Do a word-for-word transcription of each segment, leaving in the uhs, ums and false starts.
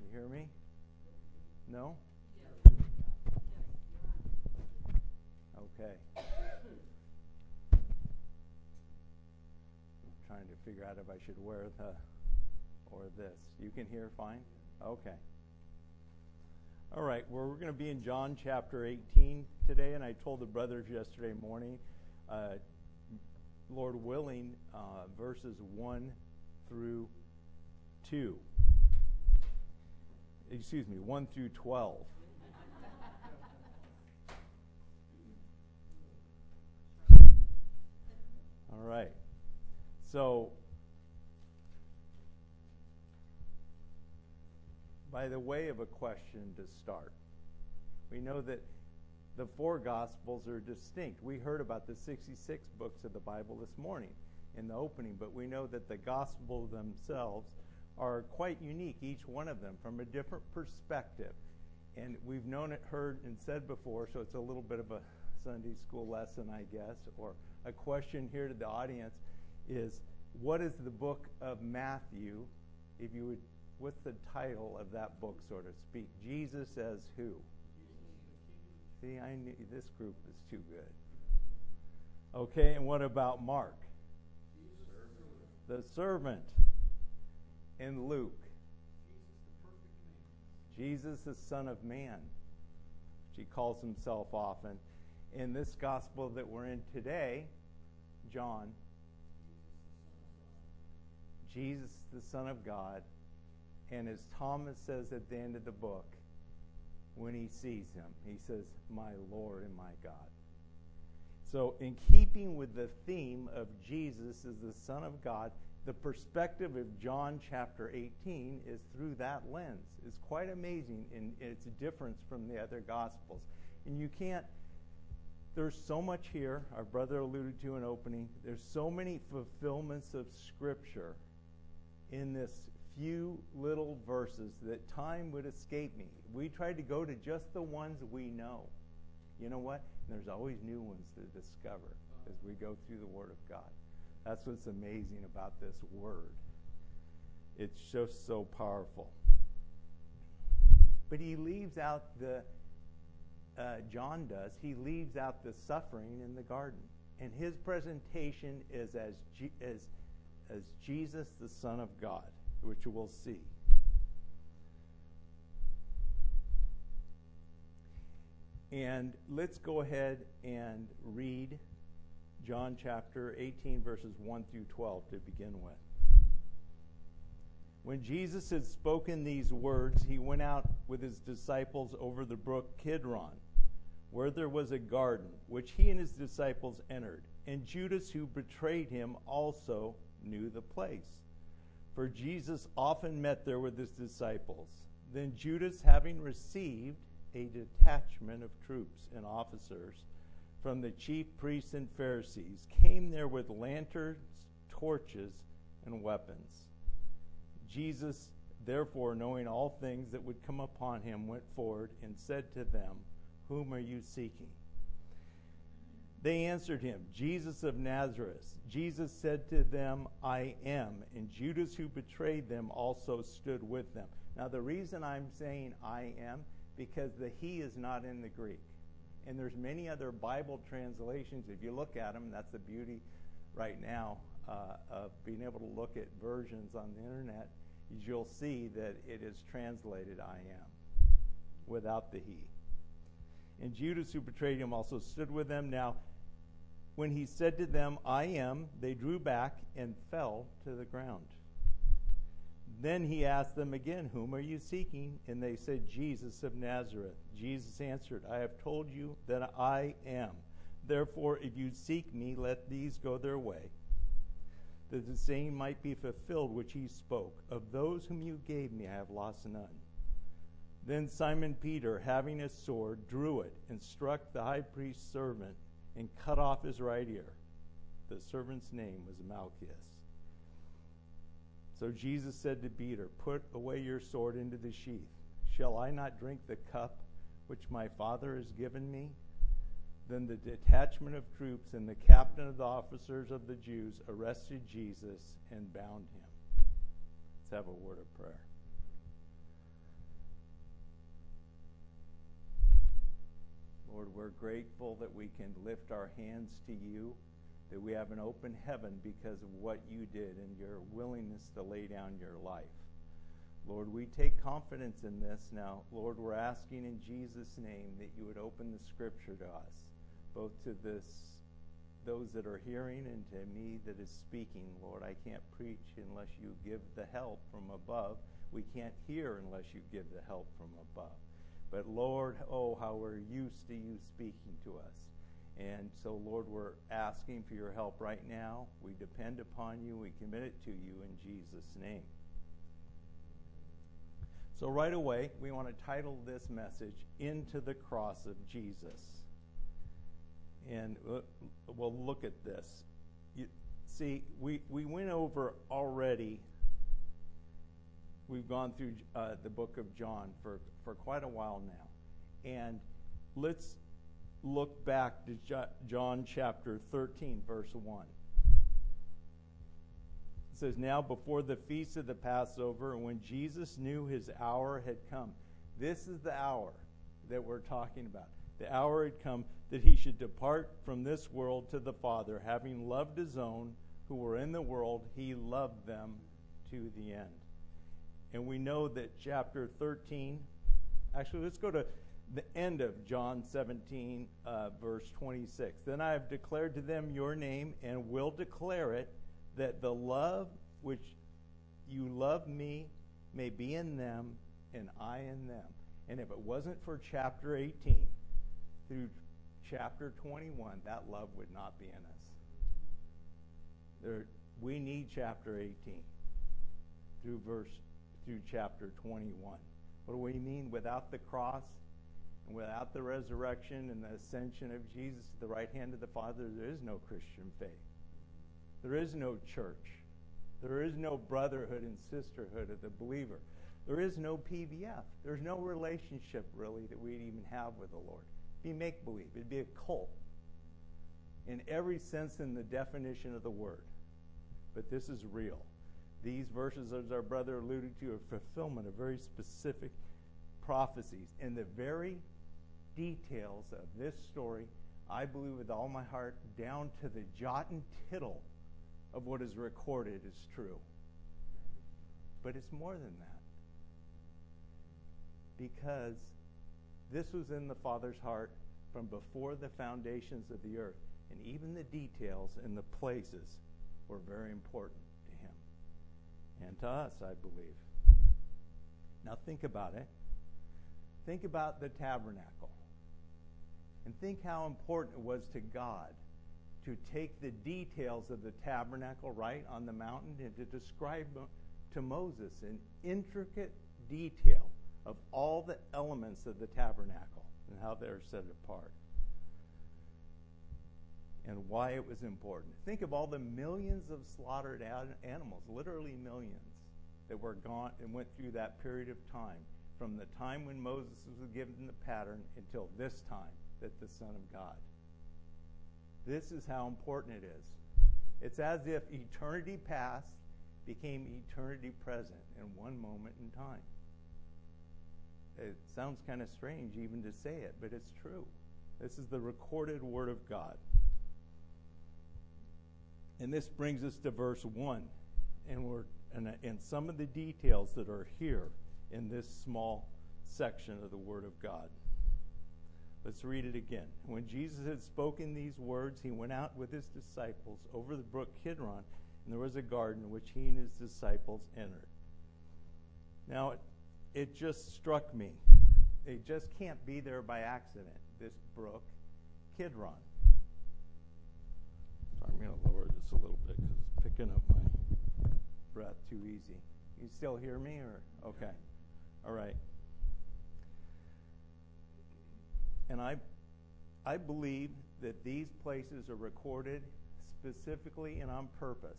You hear me? No? Okay. I'm trying to figure out if I should wear the or this. You can hear fine? Okay. All right, well, we're going to be in John chapter eighteen today, and I told the brothers yesterday morning, uh, Lord willing, uh, verses one through two. Excuse me, one through twelve. All right. So, by the way of a question to start, we know that the four Gospels are distinct. We heard about the sixty-six books of the Bible this morning in the opening, but we know that the Gospels themselves are quite unique, each one of them, from a different perspective. And we've known it, heard, and said before, so it's a little bit of a Sunday school lesson, I guess, or a question here to the audience is, what is the book of Matthew, if you would, what's the title of that book, so to speak? Jesus as who? See, I knew this group is too good. Okay, and what about Mark? The servant. And Luke? Jesus, the Son of Man, which he calls himself often. In this gospel that we're in today, John, Jesus, the Son of God, and as Thomas says at the end of the book, when he sees him, he says, "My Lord and my God." So in keeping with the theme of Jesus as the Son of God, the perspective of John chapter eighteen is through that lens. It's quite amazing in its difference from the other Gospels. And you can't, there's so much here, our brother alluded to in opening, there's so many fulfillments of Scripture in this few little verses that time would escape me. We tried to go to just the ones we know. You know what? There's always new ones to discover as we go through the Word of God. That's what's amazing about this Word. It's just so powerful. But he leaves out the, uh, John does, he leaves out the suffering in the garden. And his presentation is as, G- as, as Jesus, the Son of God, which we'll see. And let's go ahead and read John chapter eighteen, verses one through twelve to begin with. When Jesus had spoken these words, he went out with his disciples over the brook Kidron, where there was a garden, which he and his disciples entered. And Judas, who betrayed him, also knew the place, for Jesus often met there with his disciples. Then Judas, having received a detachment of troops and officers from the chief priests and Pharisees, came there with lanterns, torches, and weapons. Jesus, therefore, knowing all things that would come upon him, went forward and said to them, "Whom are you seeking?" They answered him, "Jesus of Nazareth." Jesus said to them, "I am." And Judas, who betrayed them, also stood with them. Now, the reason I'm saying "I am," because the "he" is not in the Greek. And there's many other Bible translations. If you look at them, that's the beauty right now uh, of being able to look at versions on the internet, is you'll see that it is translated "I am" without the "he." And Judas, who betrayed him, also stood with them. Now, when he said to them, "I am," they drew back and fell to the ground. Then he asked them again, "Whom are you seeking?" And they said, "Jesus of Nazareth." Jesus answered, "I have told you that I am. Therefore, if you seek me, let these go their way, that the saying might be fulfilled which he spoke, 'Of those whom you gave me, I have lost none.' Then Simon Peter, having a sword, drew it and struck the high priest's servant and cut off his right ear. The servant's name was Malchus. So Jesus said to Peter, "Put away your sword into the sheath. Shall I not drink the cup which my Father has given me?" Then the detachment of troops and the captain of the officers of the Jews arrested Jesus and bound him. Let's have a word of prayer. Lord, we're grateful that we can lift our hands to you, that we have an open heaven because of what you did and your willingness to lay down your life. Lord, we take confidence in this now. Lord, we're asking in Jesus' name that you would open the scripture to us, both to this, those that are hearing and to me that is speaking. Lord, I can't preach unless you give the help from above. We can't hear unless you give the help from above. But Lord, oh, how we're used to you speaking to us. And so, Lord, we're asking for your help right now. We depend upon you. We commit it to you in Jesus' name. So right away, we want to title this message, Into the Cross of Jesus. And we'll look at this. You, see, we, we went over already, we've gone through uh, the book of John for, for quite a while now. And let's look back to John chapter thirteen, verse one. It says, now before the feast of the Passover, when Jesus knew his hour had come. This is the hour that we're talking about. The hour had come that he should depart from this world to the Father, having loved his own who were in the world, he loved them to the end. And we know that chapter thirteen, actually let's go to the end of John seventeen, uh, verse twenty-six. Then I have declared to them your name and will declare it, that the love which you love me may be in them and I in them. And if it wasn't for chapter eighteen through chapter twenty-one, that love would not be in us. There, we need chapter eighteen through verse through chapter twenty-one. What do we mean? Without the cross and without the resurrection and the ascension of Jesus to the right hand of the Father, there is no Christian faith. There is no church. There is no brotherhood and sisterhood of the believer. There is no P V F. There's no relationship, really, that we'd even have with the Lord. It'd be make-believe. It'd be a cult in every sense in the definition of the word. But this is real. These verses, as our brother alluded to, are fulfillment of very specific prophecies. And the very details of this story, I believe with all my heart, down to the jot and tittle of what is recorded is true. But it's more than that. Because this was in the Father's heart from before the foundations of the earth. And even the details and the places were very important to him. And to us, I believe. Now think about it. Think about the tabernacle. And think how important it was to God to take the details of the tabernacle right on the mountain and to describe to Moses in intricate detail of all the elements of the tabernacle and how they're set apart and why it was important. Think of all the millions of slaughtered animals, literally millions, that were gone and went through that period of time, from the time when Moses was given the pattern until this time that the Son of God. This is how important it is. It's as if eternity past became eternity present in one moment in time. It sounds kind of strange even to say it, but it's true. This is the recorded Word of God. And this brings us to verse one. And we're and, and some of the details that are here in this small section of the Word of God. Let's read it again. When Jesus had spoken these words, he went out with his disciples over the brook Kidron, and there was a garden which he and his disciples entered. Now, it, it just struck me. They just can't be there by accident, this brook Kidron. So I'm going to lower this a little bit because it's picking up my breath too easy. You still hear me? Or okay. All right. And I, I believe that these places are recorded specifically and on purpose.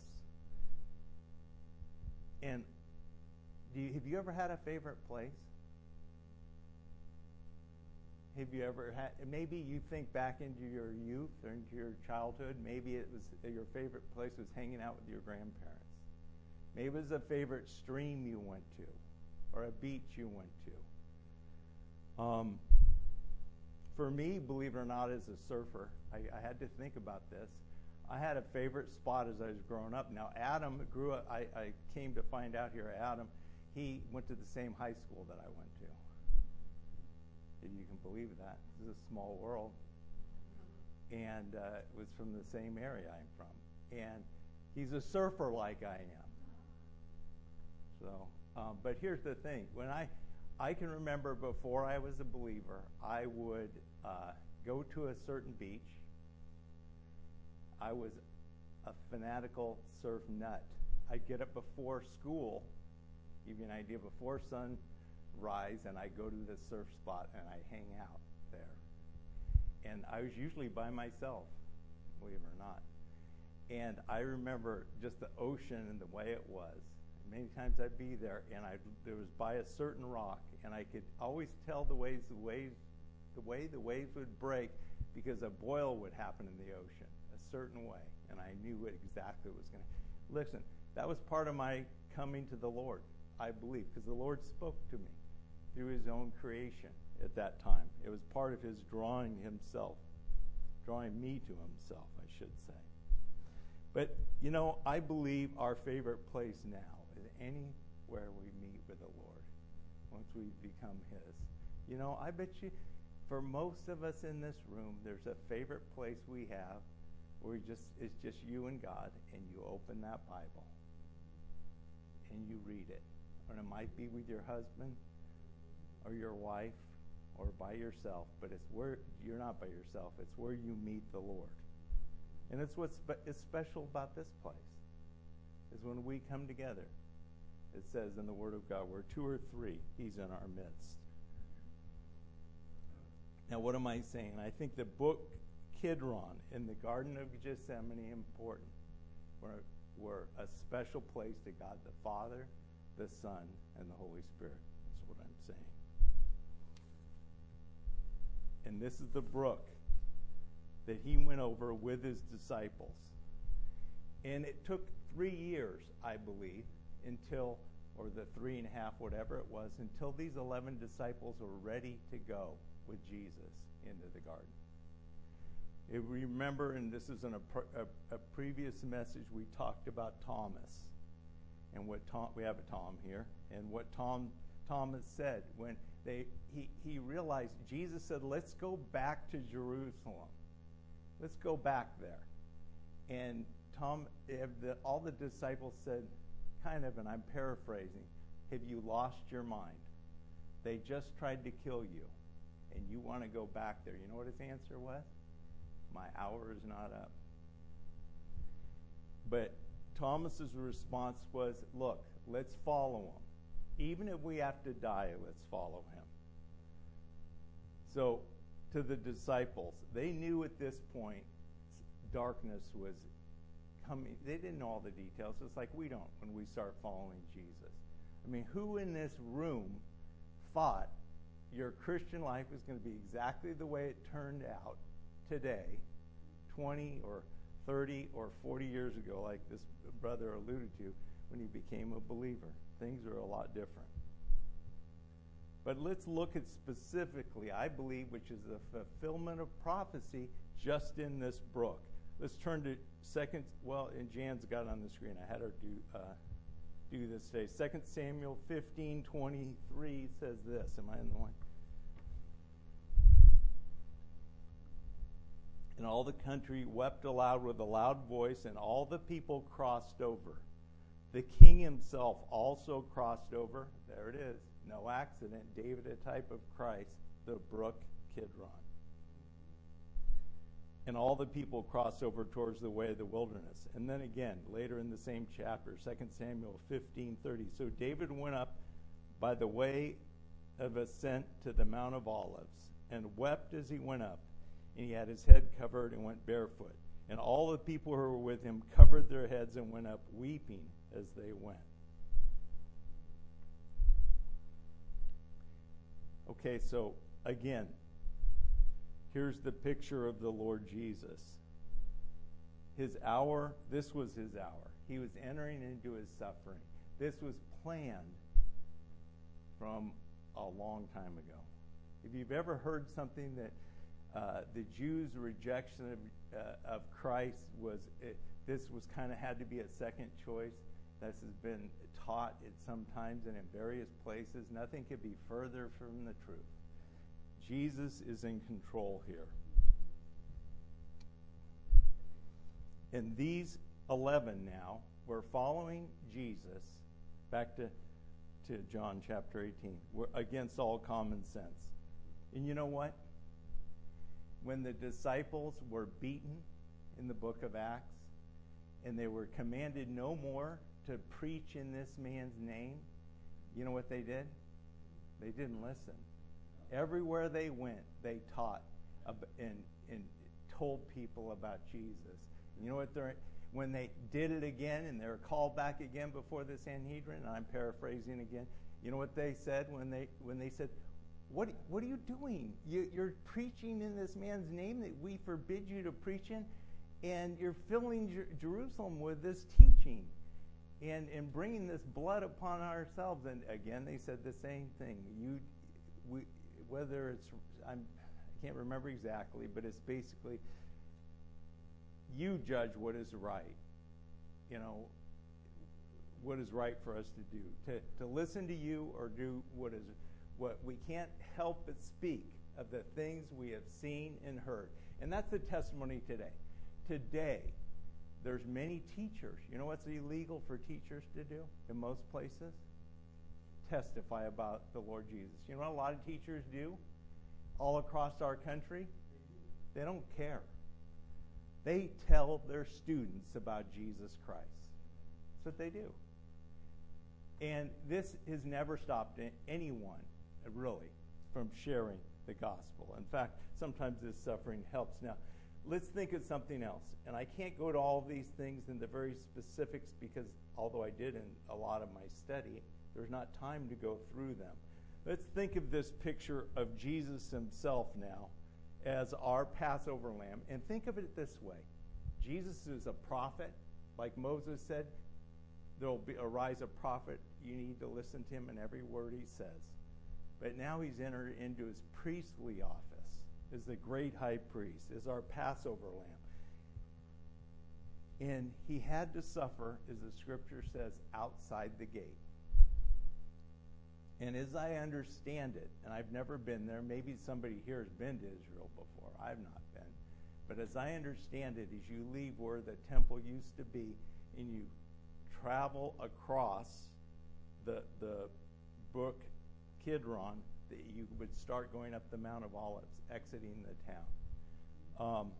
And do you, have you ever had a favorite place? Have you ever had, maybe you think back into your youth or into your childhood, maybe it was your favorite place was hanging out with your grandparents. Maybe it was a favorite stream you went to or a beach you went to. Um, for me, believe it or not, as a surfer, I, I had to think about this. I had a favorite spot as I was growing up. Now, Adam grew up, I, I came to find out here, Adam, he went to the same high school that I went to. If you can believe that. This is a small world. And uh, it was from the same area I'm from. And he's a surfer like I am. So, um, but here's the thing. When I, I can remember before I was a believer, I would uh, go to a certain beach. I was a fanatical surf nut. I'd get up before school, give you an idea, before sunrise, and I'd go to the surf spot and I'd hang out there. And I was usually by myself, believe it or not. And I remember just the ocean and the way it was. Many times I'd be there, and I there was by a certain rock, and I could always tell the ways the waves, the way the waves would break, because a boil would happen in the ocean a certain way, and I knew what exactly was going to. Listen, that was part of my coming to the Lord, I believe, because the Lord spoke to me through His own creation at that time. It was part of His drawing Himself, drawing me to Himself, I should say. But, you know, I believe our favorite place now is anywhere we meet with the Lord once we become His. You know, I bet you for most of us in this room, there's a favorite place we have where we just it's just you and God, and you open that Bible and you read it. And it might be with your husband or your wife or by yourself, but it's where you're not by yourself. It's where you meet the Lord. And it's what's spe- is special about this place, is when we come together. It says in the Word of God, where two or three, He's in our midst. Now, what am I saying? I think the book Kidron in the Garden of Gethsemane important. We're, we're a special place to God the Father, the Son, and the Holy Spirit. That's what I'm saying. And this is the brook that He went over with His disciples. And it took three years, I believe, until, or the three and a half, whatever it was, until these eleven disciples were ready to go with Jesus into the garden. If we remember, and this is in a, a, a previous message, we talked about Thomas. And what Tom, we have a Tom here, and what Tom Thomas said when they he, he realized, Jesus said, let's go back to Jerusalem. Let's go back there. And Tom, the, all the disciples said, kind of, and I'm paraphrasing, have you lost your mind? They just tried to kill you, and you want to go back there. You know what his answer was? My hour is not up. But Thomas's response was, look, let's follow Him. Even if we have to die, let's follow Him. So, to the disciples, they knew at this point darkness was coming. They didn't know all the details. It's like we don't when we start following Jesus. I mean, who in this room thought your Christian life was going to be exactly the way it turned out today, twenty or thirty or forty years ago, like this brother alluded to, when he became a believer? Things are a lot different. But let's look at specifically, I believe, which is the fulfillment of prophecy just in this brook. Let's turn to second, well, and Jan's got it on the screen. I had her do uh, do this today. Second Samuel fifteen twenty-three says this. Am I in the one? And all the country wept aloud with a loud voice, and all the people crossed over. The king himself also crossed over. There it is. No accident. David, a type of Christ, the brook Kidron. And all the people crossed over towards the way of the wilderness. And then again, later in the same chapter, Second Samuel fifteen thirty. So David went up by the way of ascent to the Mount of Olives, and wept as he went up. And he had his head covered and went barefoot. And all the people who were with him covered their heads and went up weeping as they went. Okay, so again, here's the picture of the Lord Jesus. His hour, this was His hour. He was entering into His suffering. This was planned from a long time ago. If you've ever heard something that uh, the Jews' rejection of, uh, of Christ was, it, this was kind of had to be a second choice. This has been taught at some times and in various places. Nothing could be further from the truth. Jesus is in control here. And these eleven now were following Jesus, back to, to John chapter eighteen, were against all common sense. And you know what? When the disciples were beaten in the book of Acts, and they were commanded no more to preach in this man's name, you know what they did? They didn't listen. Everywhere they went, they taught and, and told people about Jesus. And you know what? They're, when they did it again and they were called back again before the Sanhedrin, and I'm paraphrasing again, you know what they said when they when they said, What, what are you doing? You, you're preaching in this man's name that we forbid you to preach in, and you're filling Jer- Jerusalem with this teaching and, and bringing this blood upon ourselves. And again, they said the same thing. You, we, whether it's, I'm, I can't remember exactly, but it's basically, you judge what is right. You know, what is right for us to do. To, to listen to you or do what is What we can't help but speak of the things we have seen and heard. And that's the testimony today. Today, there's many teachers. You know what's illegal for teachers to do in most places? Testify about the Lord Jesus. You know what a lot of teachers do all across our country? They don't care. They tell their students about Jesus Christ. That's what they do. And this has never stopped anyone, really, from sharing the gospel. In fact, sometimes this suffering helps. Now, let's think of something else. And I can't go to all of these things in the very specifics because, although I did in a lot of my study, there's not time to go through them. Let's think of this picture of Jesus himself now as our Passover lamb. And think of it this way. Jesus is a prophet. Like Moses said, there will be, arise a prophet. You need to listen to him in every word he says. But now he's entered into his priestly office as the great high priest, as our Passover lamb. And he had to suffer, as the scripture says, outside the gate. And as I understand it, and I've never been there, maybe somebody here has been to Israel before. I've not been. But as I understand it, as you leave where the temple used to be, and you travel across the the brook Kidron, that you would start going up the Mount of Olives, exiting the town. Um,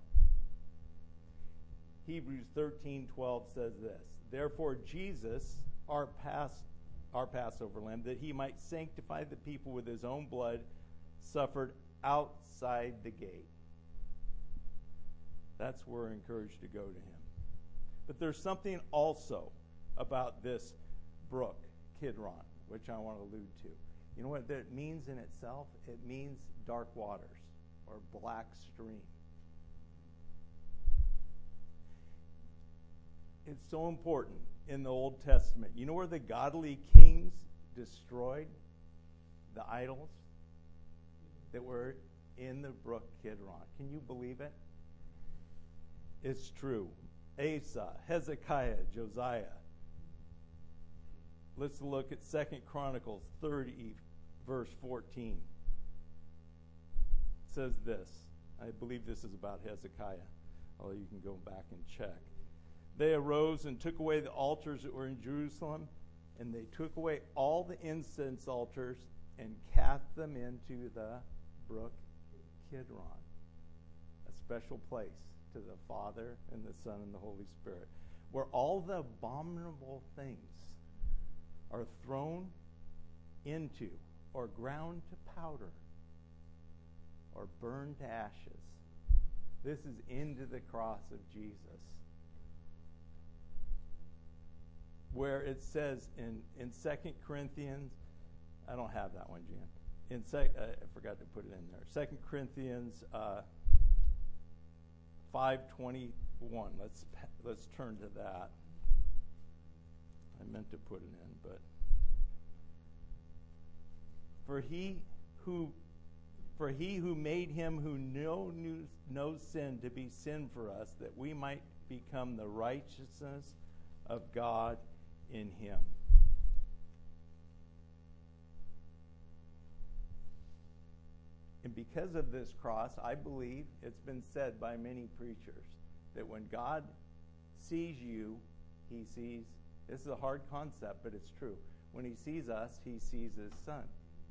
Hebrews thirteen twelve says this, therefore Jesus, our past, our Passover lamb, that he might sanctify the people with his own blood, suffered outside the gate. That's where we're encouraged to go to him. But there's something also about this brook, Kidron, which I want to allude to. You know what that means in itself? It means dark waters or black stream. It's so important in the Old Testament. You know where the godly kings destroyed the idols that were in the brook Kidron? Can you believe it? It's true. Asa, Hezekiah, Josiah. Let's look at Second Chronicles thirty, verse fourteen. It says this. I believe this is about Hezekiah, although you can go back and check. They arose and took away the altars that were in Jerusalem, and they took away all the incense altars and cast them into the brook Kidron, a special place to the Father and the Son and the Holy Spirit, where all the abominable things are thrown into or ground to powder or burned to ashes. This is into the cross of Jesus, where it says in, in Second Corinthians, I don't have that one, Jan. In sec, uh, I forgot to put it in there. Second Corinthians uh, five twenty-one. Let's let's turn to that. I meant to put it in, but for he who For he who made him who knew, knew no sin to be sin for us, that we might become the righteousness of God in him. And because of this cross, I believe it's been said by many preachers that when God sees you, he sees, this is a hard concept, but it's true. When he sees us, he sees his son.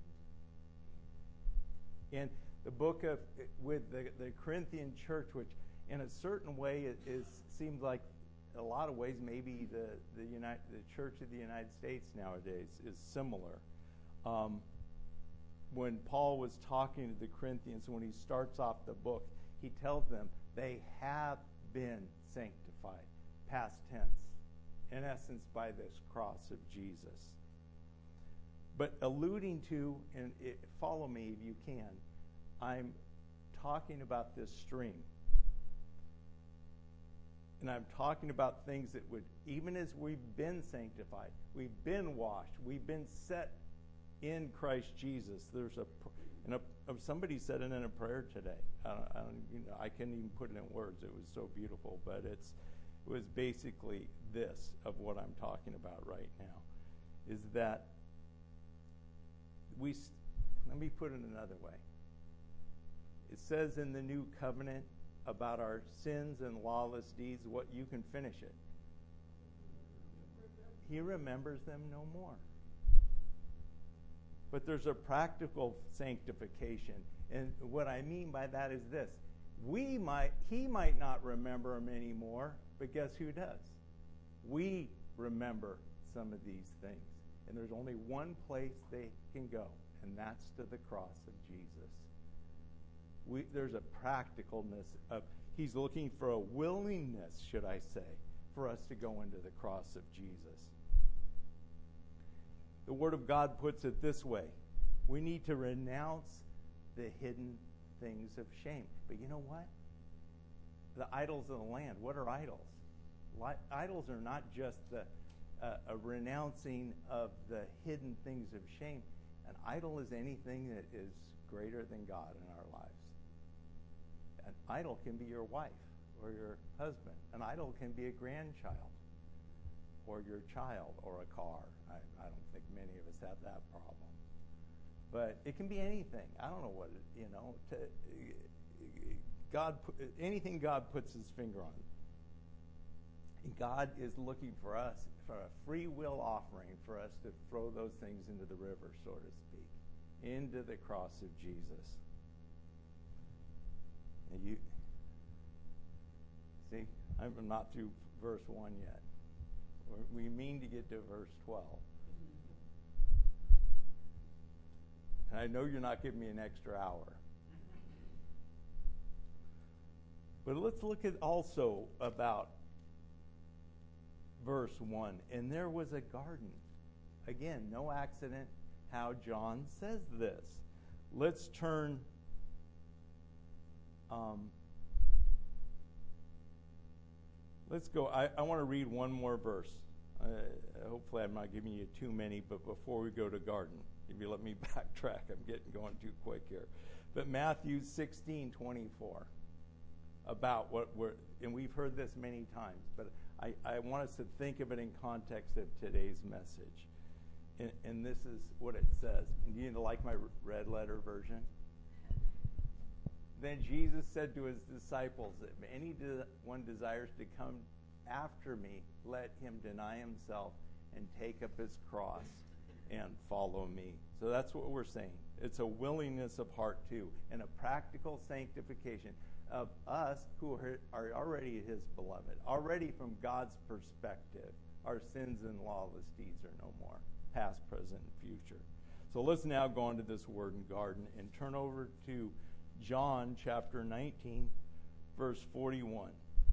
In the book of, with the, the Corinthian church, which in a certain way it is, seems like a lot of ways maybe the, the, United, the Church of the United States nowadays is similar. Um, when Paul was talking to the Corinthians, when he starts off the book, he tells them they have been sanctified, past tense, in essence by this cross of Jesus. But alluding to, and it, follow me if you can, I'm talking about this stream. And I'm talking about things that would, even as we've been sanctified, we've been washed, we've been set in Christ Jesus. There's a, and a somebody said it in a prayer today. I don't, I don't, you know, I can't even put it in words. It was so beautiful, but it's, it was basically this of what I'm talking about right now, is that we. Let me put it another way. It says in the new covenant about our sins and lawless deeds, what you can finish it. He remembers them no more. But there's a practical sanctification. And what I mean by that is this. We might, he might not remember them anymore, but guess who does? We remember some of these things. And there's only one place they can go, and that's to the cross of Jesus. We, there's a practicalness of, he's looking for a willingness, should I say, for us to go into the cross of Jesus. The Word of God puts it this way. We need to renounce the hidden things of shame. But you know what? The idols of the land, what are idols? Idols are not just the uh, a renouncing of the hidden things of shame. An idol is anything that is greater than God in our lives. An idol can be your wife or your husband. An idol can be a grandchild or your child or a car. I, I don't think many of us have that problem. But it can be anything. I don't know what, it, you know, to, God, anything God puts his finger on. And God is looking for us, for a free will offering for us to throw those things into the river, so to speak, into the cross of Jesus. And you see, I'm not through verse one yet. We mean to get to verse twelve. And I know you're not giving me an extra hour. But let's look at also about verse one. And there was a garden. Again, no accident how John says this. Let's turn um, let's go. I, I want to read one more verse. Uh, hopefully I'm not giving you too many, but before we go to garden, if you let me backtrack, I'm getting going too quick here. But Matthew sixteen twenty-four, about what we're, and we've heard this many times, but I, I want us to think of it in context of today's message. And, and this is what it says. And do you like my red letter version? Then Jesus said to his disciples, if anyone desires to come after me, let him deny himself and take up his cross and follow me. So that's what we're saying. It's a willingness of heart too, and a practical sanctification of us who are, are already his beloved. Already from God's perspective, our sins and lawless deeds are no more, past, present, and future. So let's now go on to this word in garden and turn over to John chapter nineteen, verse forty-one.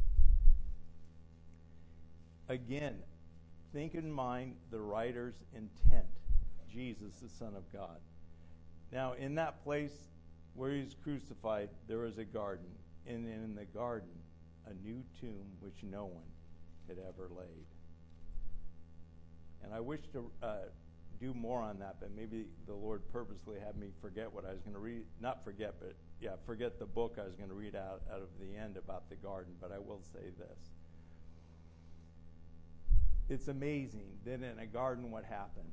Again, think in mind the writer's intent, Jesus, the Son of God. Now, in that place where he's crucified, there is a garden, and in the garden, a new tomb which no one had ever laid. And I wish to uh, do more on that, but maybe the Lord purposely had me forget what I was going to read. Not forget, but yeah, forget the book I was going to read out, out of the end about the garden. But I will say this. It's amazing that in a garden what happened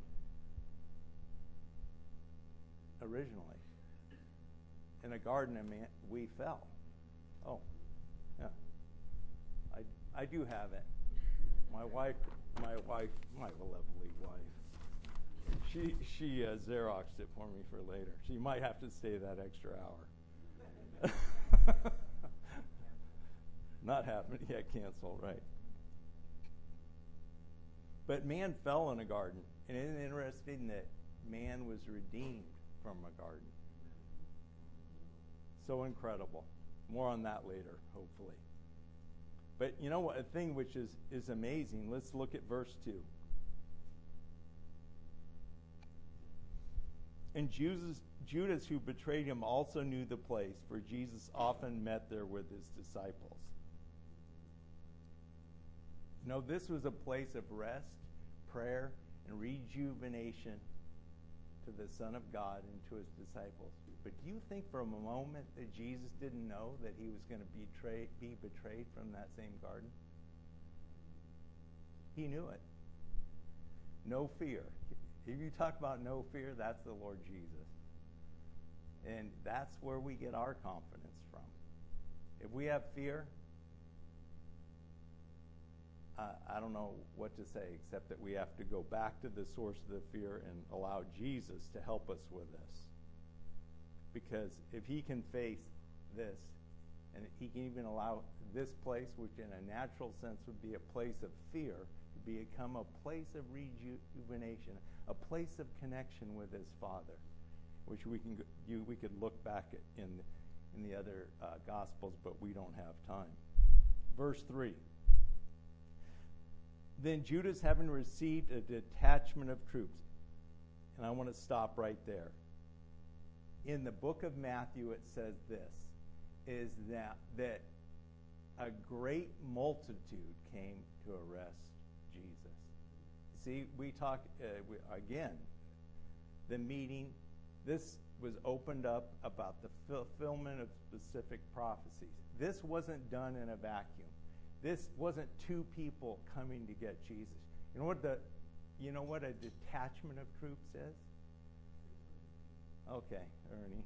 originally. In a garden, I mean, we fell. Oh, yeah. I, I do have it. My wife, my wife, my lovely wife, she she uh, Xeroxed it for me for later. She might have to stay that extra hour. Not happening. Yeah, cancel, right. But man fell in a garden. And isn't it interesting that man was redeemed from a garden? So incredible. More on that later, hopefully. But you know what? A thing which is, is amazing. Let's look at verse two. And Judas, Judas, who betrayed him, also knew the place, for Jesus often met there with his disciples. You know, this was a place of rest, prayer, and rejuvenation to the Son of God and to his disciples. But do you think for a moment that Jesus didn't know that he was going to betray, be betrayed from that same garden? He knew it. No fear. If you talk about no fear, that's the Lord Jesus. And that's where we get our confidence from. If we have fear, uh, I don't know what to say except that we have to go back to the source of the fear and allow Jesus to help us with this. Because if he can face this, and he can even allow this place, which in a natural sense would be a place of fear, to become a place of rejuvenation, a place of connection with his Father, which we can you, we could look back at in in the other uh, Gospels, but we don't have time. Verse three. Then Judas, having received a detachment of troops, and I want to stop right there. In the book of Matthew, it says this, is that, that a great multitude came to arrest Jesus. See, we talk, uh, we, again, the meeting, this was opened up about the fulfillment of specific prophecies. This wasn't done in a vacuum. This wasn't two people coming to get Jesus. You know what the, you know what a detachment of troops is? Okay, Ernie.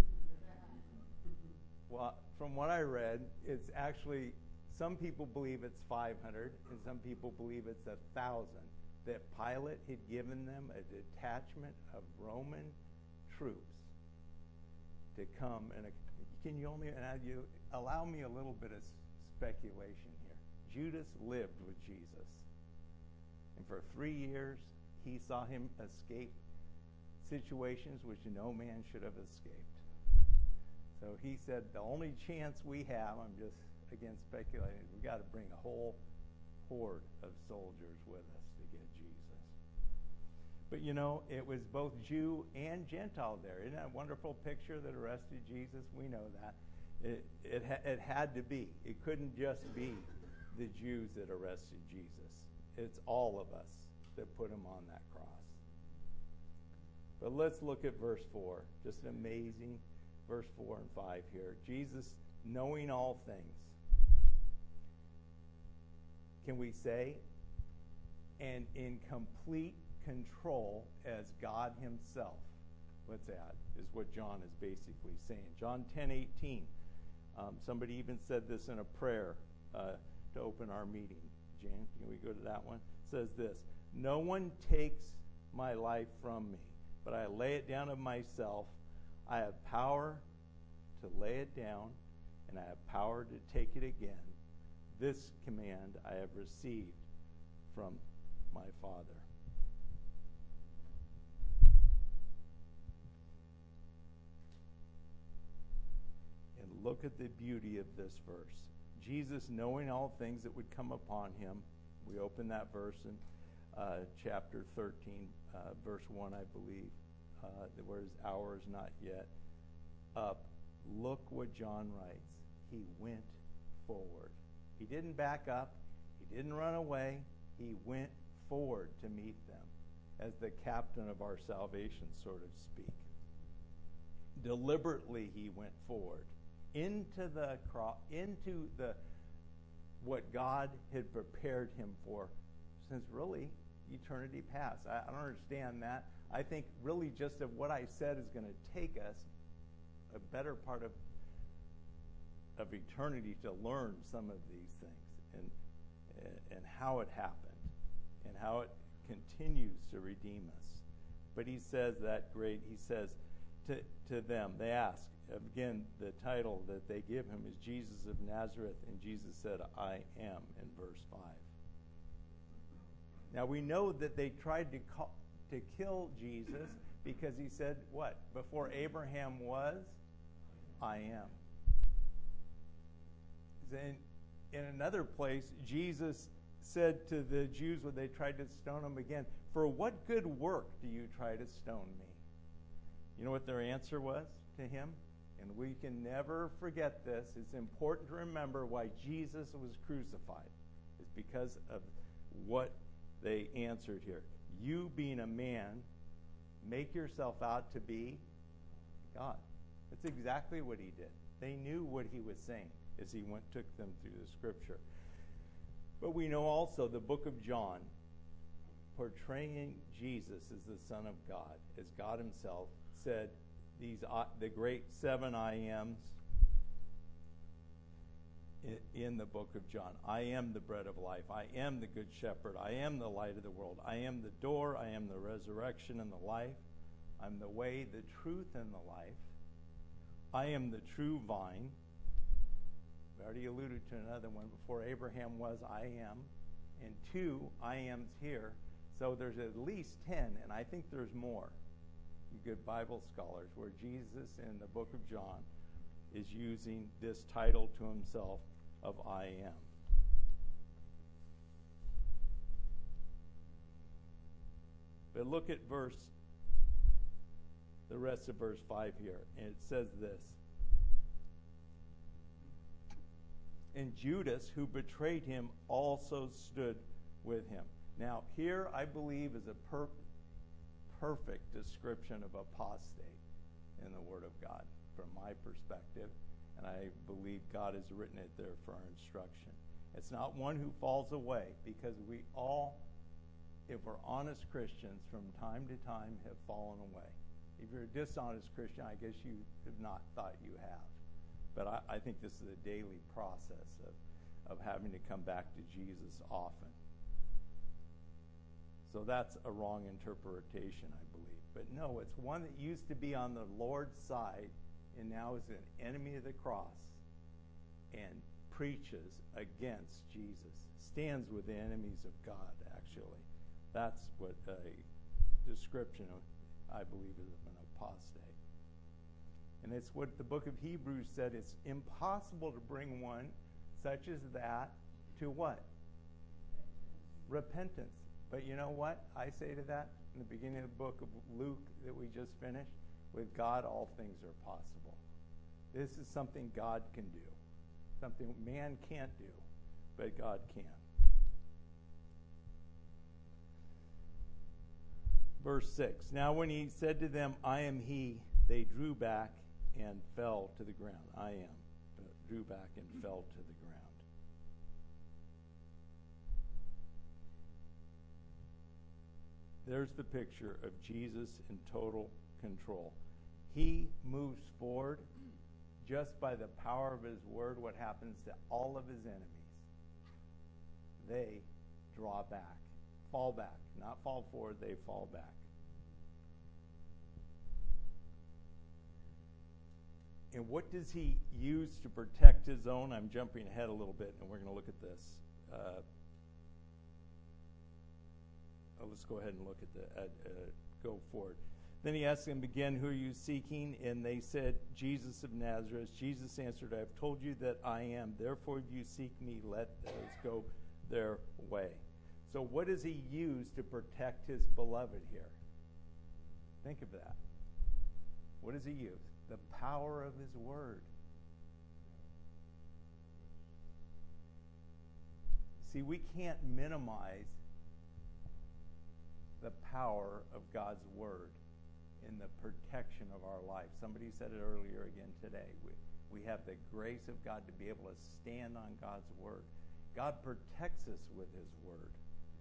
Well, from what I read, it's actually, some people believe it's five hundred, and some people believe it's one thousand, that Pilate had given them a detachment of Roman troops to come. And a, can you only and you allow me a little bit of speculation here? Judas lived with Jesus. And for three years, he saw him escape situations which no man should have escaped. So he said, the only chance we have, I'm just, again, speculating, we've got to bring a whole horde of soldiers with us to get Jesus. But you know, it was both Jew and Gentile there. Isn't that a wonderful picture that arrested Jesus? We know that. It, it, ha- it had to be. It couldn't just be the Jews that arrested Jesus. It's all of us that put him on that cross. But let's look at verse four. Just an amazing verse four and five here. Jesus, knowing all things. Can we say, and in complete control as God himself. Let's add, is what John is basically saying. John ten eighteen. Um, somebody even said this in a prayer uh, to open our meeting. Jan, can we go to that one? It says this, no one takes my life from me, but I lay it down of myself. I have power to lay it down, and I have power to take it again. This command I have received from my Father. And look at the beauty of this verse. Jesus, knowing all things that would come upon him, we open that verse in uh, chapter thirteen, uh, verse one, I believe, uh, where his hour is not yet up. Look what John writes. He went forward. He didn't back up. He didn't run away. He went forward to meet them. as the captain of our salvation, so to speak. Deliberately he went forward into the cross, into the what God had prepared him for since really eternity past. I, I don't understand that. I think really just of what I said is going to take us a better part of of eternity to learn some of these things and and how it happened and how it continues to redeem us. But he says that great, he says to, to them, they ask, again, the title that they give him is Jesus of Nazareth, and Jesus said, I am, in verse five. Now we know that they tried to call, to kill Jesus because he said, what? Before Abraham was, I am. Then in another place, Jesus said to the Jews when they tried to stone him again, for what good work do you try to stone me? You know what their answer was to him? And we can never forget this. It's important to remember why Jesus was crucified. It's because of what they answered here. You being a man, make yourself out to be God. That's exactly what he did. They knew what he was saying as he went took them through the scripture. But we know also the book of John, portraying Jesus as the Son of God, as God himself said, these uh, the great seven I ams in, in the book of John. I am the bread of life. I am the good shepherd. I am the light of the world. I am the door. I am the resurrection and the life. I'm the way, the truth, and the life. I am the true vine. We already alluded to another one. Before Abraham was, I am. And two, I am's here. So there's at least ten, and I think there's more, you good Bible scholars, where Jesus in the book of John is using this title to himself of I am. But look at verse, the rest of verse five here, and it says this. And Judas, who betrayed him, also stood with him. Now, here I believe is a per- perfect description of apostate in the Word of God, from my perspective, and I believe God has written it there for our instruction. It's not one who falls away, because we all, if we're honest Christians, from time to time have fallen away. If you're a dishonest Christian, I guess you have not thought you have. But I, I think this is a daily process of, of having to come back to Jesus often. So that's a wrong interpretation, I believe. But no, it's one that used to be on the Lord's side and now is an enemy of the cross and preaches against Jesus. Stands with the enemies of God, actually. That's what a description of, I believe, is of an apostate. And it's what the book of Hebrews said, it's impossible to bring one such as that to what? Repentance. But you know what I say to that? In the beginning of the book of Luke that we just finished, with God all things are possible. This is something God can do. Something man can't do, but God can. Verse six, now when he said to them, I am he, they drew back and fell to the ground. I am. Drew back and fell to the ground. There's the picture of Jesus in total control. He moves forward just by the power of his word. What happens to all of his enemies? They draw back, fall back, not fall forward, they fall back. And what does he use to protect his own? I'm jumping ahead a little bit, and we're going to look at this. Uh, oh, let's go ahead and look at the, uh, uh, go forward. Then he asked them again, who are you seeking? And they said, Jesus of Nazareth. Jesus answered, I have told you that I am. Therefore, if you seek me, let those go their way. So what does he use to protect his beloved here? Think of that. What does he use? The power of his word. See, we can't minimize the power of God's word in the protection of our life. Somebody said it earlier again today. We, we have the grace of God to be able to stand on God's word. God protects us with his word.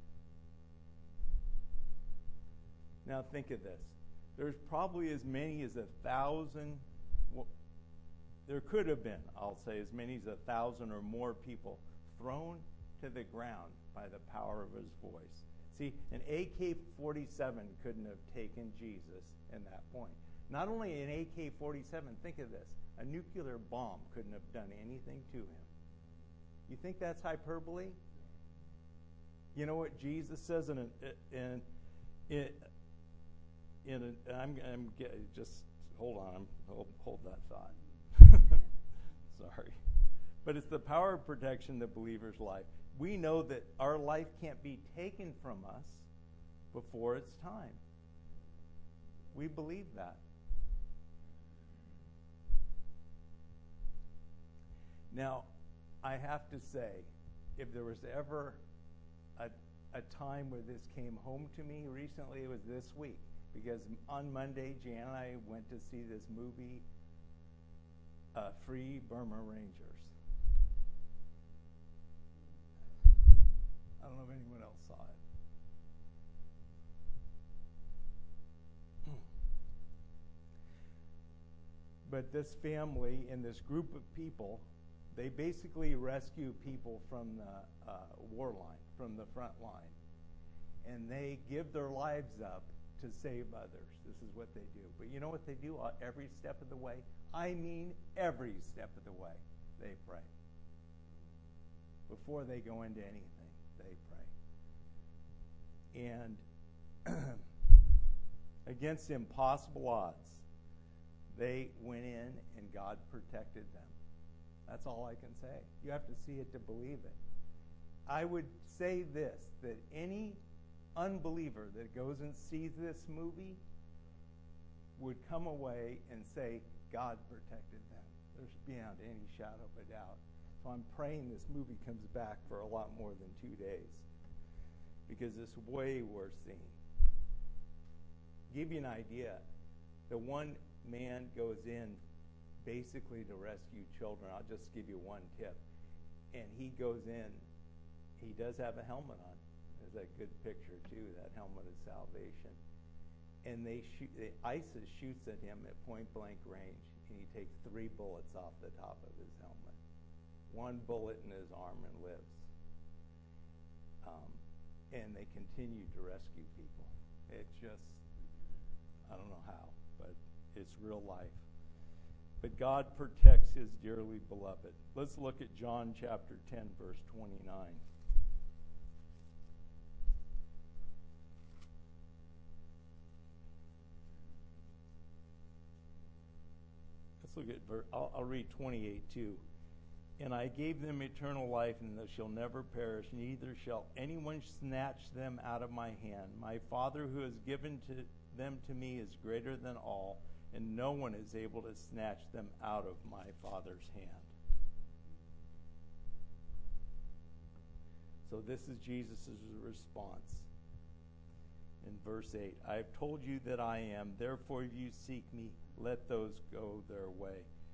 Now think of this. There's probably as many as a thousand, well, there could have been, I'll say, as many as a thousand or more people thrown to the ground by the power of his voice. See, an A K forty-seven couldn't have taken Jesus in that point. Not only an A K forty-seven, think of this, a nuclear bomb couldn't have done anything to him. You think that's hyperbole? You know what Jesus says in in in, in a, I'm, I'm just hold on, hold, hold that thought. Sorry, but it's the power of protection of the believer's life. We know that our life can't be taken from us before it's time. We believe that. Now, I have to say, if there was ever a, a time where this came home to me recently, it was this week. Because on Monday, Jan and I went to see this movie, uh, Free Burma Rangers. I don't know if anyone else saw it. But this family and this group of people, they basically rescue people from the uh, war line, from the front line. And they give their lives up to save others. This is what they do. But you know what they do every step of the way? I mean every step of the way. They pray. Before they go into anything, they pray. And against impossible odds, they went in and God protected them. That's all I can say. You have to see it to believe it. I would say this, that any unbeliever that goes and sees this movie would come away and say, God protected them. There's beyond any shadow of a doubt. So I'm praying this movie comes back for a lot more than two days because it's way worth seeing. To give you an idea, the one man goes in basically to rescue children. I'll just give you one tip. And he goes in, he does have a helmet on. There's a good picture too, that helmet of salvation. And they shoot, the ISIS shoots at him at point blank range, and he takes three bullets off the top of his helmet. One bullet in his arm and lives. Um, and they continue to rescue people. It's just, I don't know how, but it's real life. But God protects his dearly beloved. Let's look at John chapter ten, verse twenty-nine. Let's look at, ver- I'll, I'll read twenty-eight too. And I gave them eternal life, and they shall never perish, neither shall anyone snatch them out of my hand. My Father who has given to them to me is greater than all, and no one is able to snatch them out of my Father's hand. So this is Jesus' response in verse eight. I have told you that I am, therefore if you seek me, let those go their way.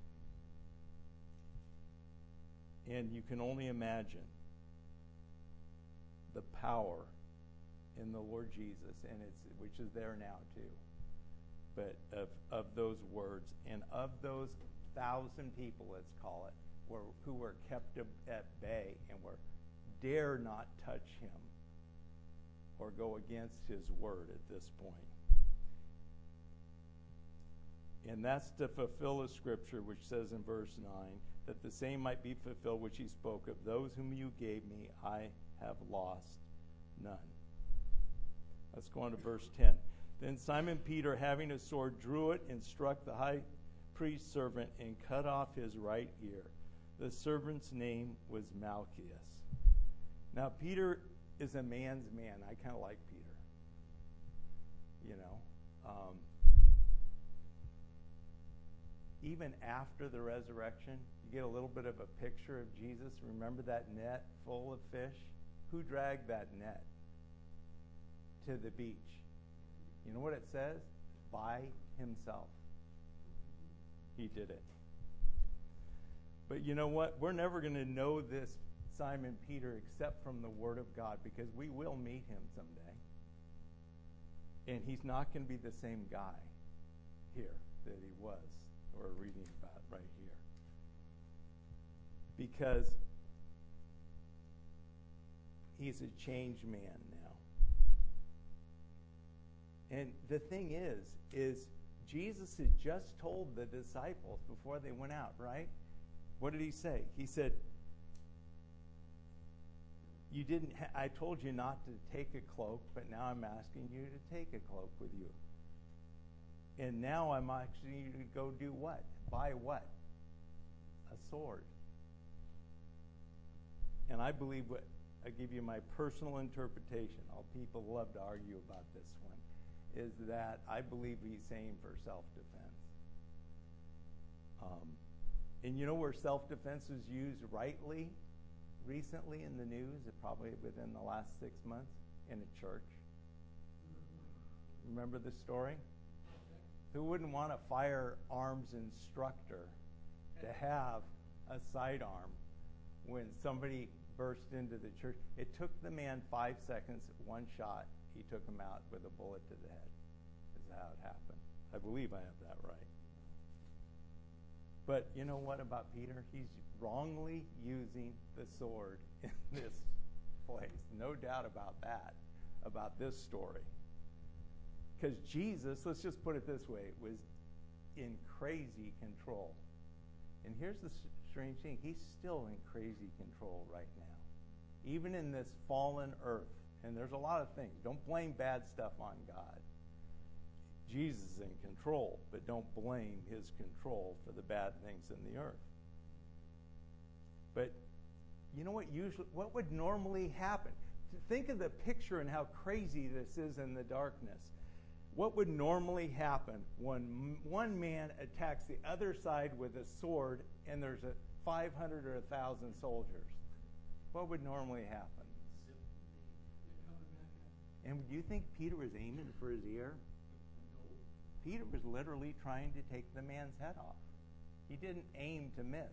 And you can only imagine the power in the Lord Jesus, and it's which is there now too. But of of those words, and of those thousand people, let's call it, were, who were kept at bay and were dare not touch him or go against his word at this point. And that's to fulfill a scripture which says in verse nine, that the same might be fulfilled which he spoke of. Those whom you gave me, I have lost none. Let's go on to verse ten. Then Simon Peter, having a sword, drew it and struck the high priest's servant and cut off his right ear. The servant's name was Malchus. Now, Peter is a man's man. I kind of like Peter. You know, um, even after the resurrection, you get a little bit of a picture of Jesus. Remember that net full of fish? Who dragged that net to the beach. You know what it says? By himself. He did it. But you know what? We're never going to know this Simon Peter except from the Word of God, because we will meet him someday. And he's not going to be the same guy here that he was, or reading about right here. Because he's a changed man now. And the thing is, is Jesus had just told the disciples before they went out, right? What did he say? He said, "You didn't. Ha- I told you not to take a cloak, but now I'm asking you to take a cloak with you. And now I'm asking you to go do what? Buy what? A sword." And I believe what I give you my personal interpretation. All people love to argue about this one. Is that I believe he's saying for self-defense. Um, and you know where self-defense was used rightly recently in the news, probably within the last six months, in a church? Remember the story? Who wouldn't want a firearms instructor to have a sidearm when somebody burst into the church? It took the man five seconds, one shot. He took him out with a bullet to the head. Is how it happened. I believe I have that right. But you know what about Peter? He's wrongly using the sword in this place. No doubt about that, about this story. Because Jesus, let's just put it this way, was in crazy control. And here's the strange thing. He's still in crazy control right now. Even in this fallen earth. And there's a lot of things. Don't blame bad stuff on God. Jesus is in control, but don't blame his control for the bad things in the earth. But you know what usually, what would normally happen? Think of the picture and how crazy this is in the darkness. What would normally happen when one man attacks the other side with a sword and there's a five hundred or one thousand soldiers? What would normally happen? And do you think Peter was aiming for his ear? Peter was literally trying to take the man's head off. He didn't aim to miss.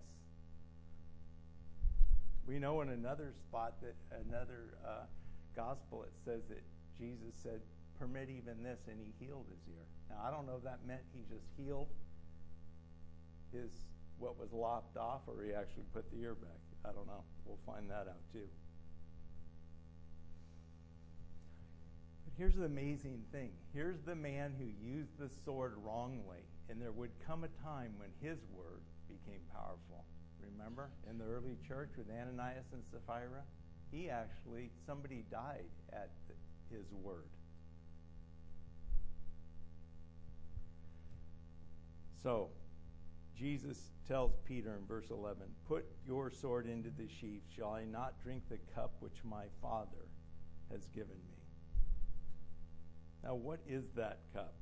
We know in another spot, that another uh, gospel, it says that Jesus said, "Permit even this," and he healed his ear. Now, I don't know if that meant he just healed his what was lopped off, or he actually put the ear back. I don't know. We'll find that out too. Here's the amazing thing. Here's the man who used the sword wrongly, and there would come a time when his word became powerful. Remember, in the early church with Ananias and Sapphira? He actually, somebody died at his word. So, Jesus tells Peter in verse eleven, "Put your sword into the sheath. Shall I not drink the cup which my Father has given me?" Now, what is that cup?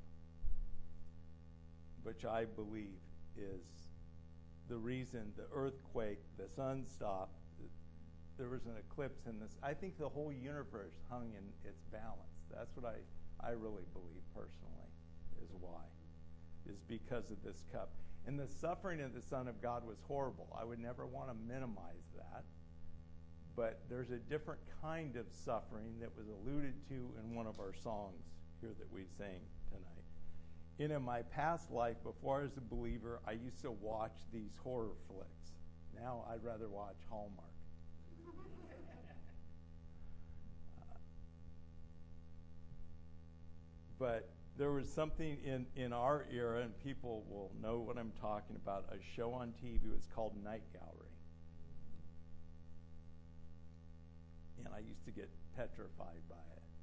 Which I believe is the reason the earthquake, the sun stopped, there was an eclipse in this. I think the whole universe hung in its balance. That's what I, I really believe personally is why. Is because of this cup. And the suffering of the Son of God was horrible. I would never want to minimize that. But there's a different kind of suffering that was alluded to in one of our songs here that we sang tonight. And in my past life, before I was a believer, I used to watch these horror flicks. Now I'd rather watch Hallmark. uh, but there was something in, in our era, and people will know what I'm talking about, a show on T V was called Night Gallery. And I used to get petrified by it.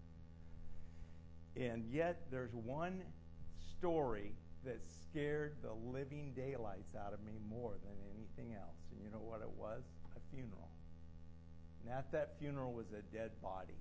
And yet there's one story that scared the living daylights out of me more than anything else. And you know what it was? A funeral. And at that funeral was a dead body.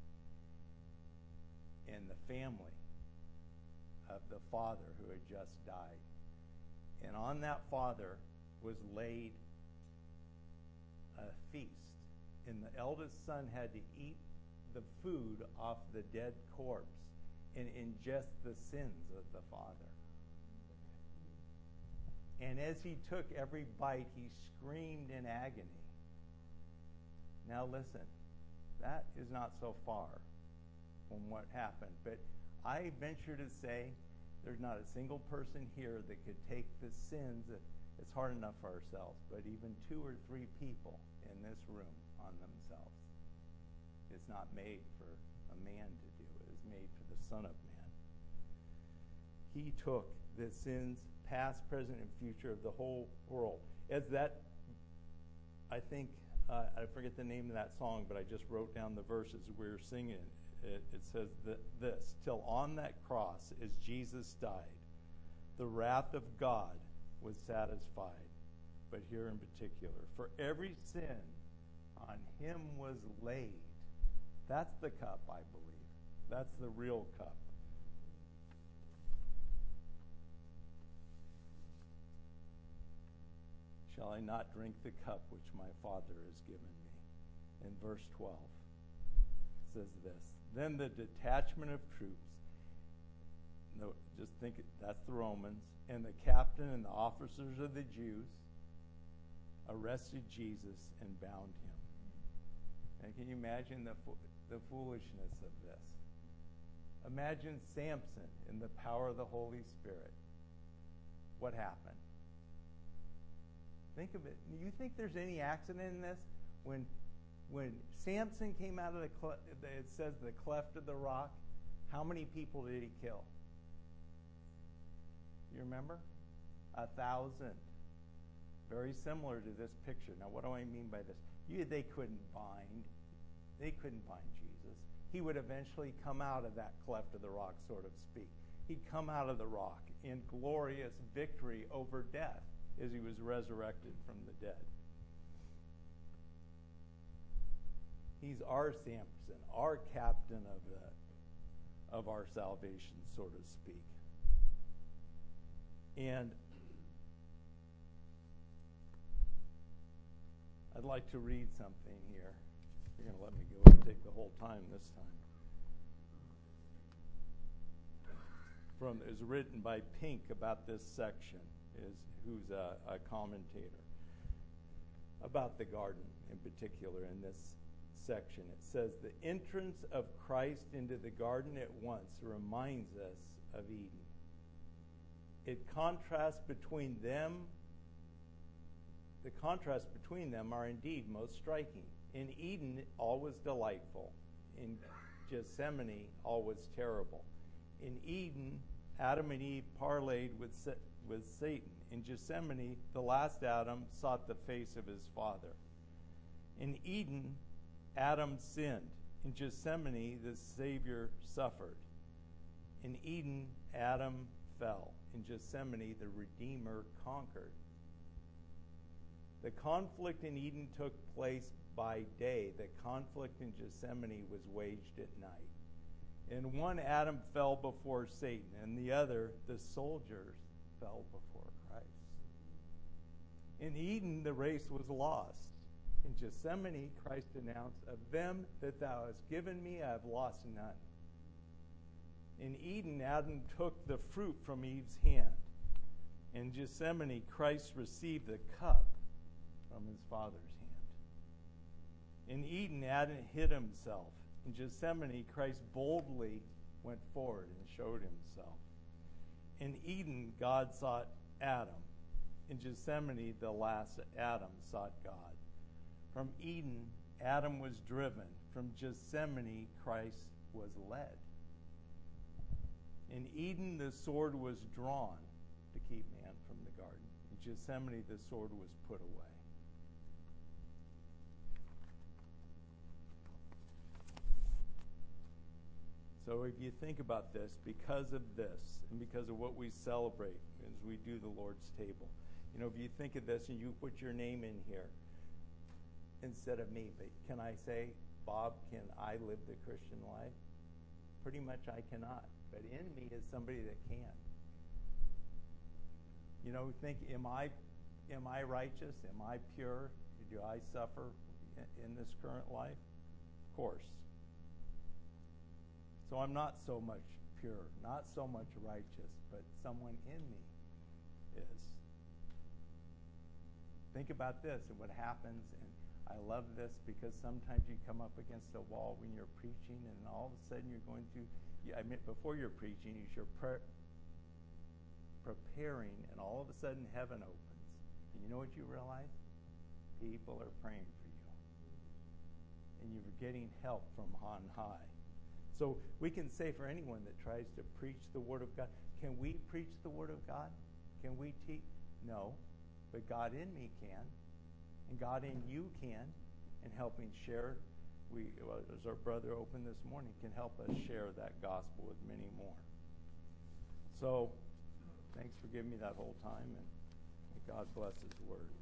And the family of the father who had just died. And on that father was laid a feast. And the eldest son had to eat the food off the dead corpse and ingest the sins of the Father. And as he took every bite, he screamed in agony. Now listen, that is not so far from what happened. But I venture to say there's not a single person here that could take the sins. It's hard enough for ourselves, but even two or three people in this room on themselves. It's not made for a man to do. It is made for the Son of Man. He took the sins, past, present, and future of the whole world. As that, I think, uh, I forget the name of that song, but I just wrote down the verses we were singing. It, it says that this, till on that cross, as Jesus died, the wrath of God was satisfied. But here in particular, for every sin on him was laid. That's the cup, I believe. That's the real cup. Shall I not drink the cup which my Father has given me? In verse twelve, it says this. Then the detachment of troops, no, just think it, that's the Romans, and the captain and the officers of the Jews arrested Jesus and bound him. And can you imagine the, the foolishness of this? Imagine Samson in the power of the Holy Spirit. What happened? Think of it. You think there's any accident in this? When when Samson came out of the, cle- it says the cleft of the rock, how many people did he kill? You remember? A thousand. Very similar to this picture. Now, what do I mean by this? You, they couldn't bind. They couldn't bind Jesus. He would eventually come out of that cleft of the rock, so to speak. He'd come out of the rock in glorious victory over death as he was resurrected from the dead. He's our Samson, our captain of the, of our salvation, so to speak. And I'd like to read something here. You're going to let me go and take the whole time this time. From is written by Pink about this section, is who's a, a commentator about the garden in particular in this section. It says the entrance of Christ into the garden at once reminds us of Eden. It contrasts between them. The contrasts between them are indeed most striking. In Eden, all was delightful. In Gethsemane, all was terrible. In Eden, Adam and Eve parlayed with, with Satan. In Gethsemane, the last Adam sought the face of his father. In Eden, Adam sinned. In Gethsemane, the Savior suffered. In Eden, Adam fell. In Gethsemane, the Redeemer conquered. The conflict in Eden took place by day. The conflict in Gethsemane was waged at night. In one, Adam fell before Satan. In the other, the soldiers fell before Christ. In Eden, the race was lost. In Gethsemane, Christ announced, of them that thou hast given me, I have lost none. In Eden, Adam took the fruit from Eve's hand. In Gethsemane, Christ received the cup from his Father's hand. In Eden, Adam hid himself. In Gethsemane, Christ boldly went forward and showed himself. In Eden, God sought Adam. In Gethsemane, the last Adam sought God. From Eden, Adam was driven. From Gethsemane, Christ was led. In Eden, the sword was drawn to keep man from the garden. In Gethsemane, the sword was put away. So if you think about this, because of this, and because of what we celebrate as we do the Lord's table, you know, if you think of this and you put your name in here instead of me, but can I say, Bob, can I live the Christian life? Pretty much I cannot, but in me is somebody that can. You know, think, am I, am I righteous? Am I pure? Do I suffer in this current life? Of course. So I'm not so much pure, not so much righteous, but someone in me is. Think about this and what happens, and I love this because sometimes you come up against a wall when you're preaching, and all of a sudden you're going to, I mean, before you're preaching, you're pre- preparing, and all of a sudden heaven opens. And you know what you realize? People are praying for you. And you're getting help from on high. So we can say for anyone that tries to preach the Word of God, can we preach the Word of God? Can we teach? No. But God in me can. And God in you can. And helping share, we, well, as our brother opened this morning, can help us share that gospel with many more. So, thanks for giving me that whole time, and may God bless His Word.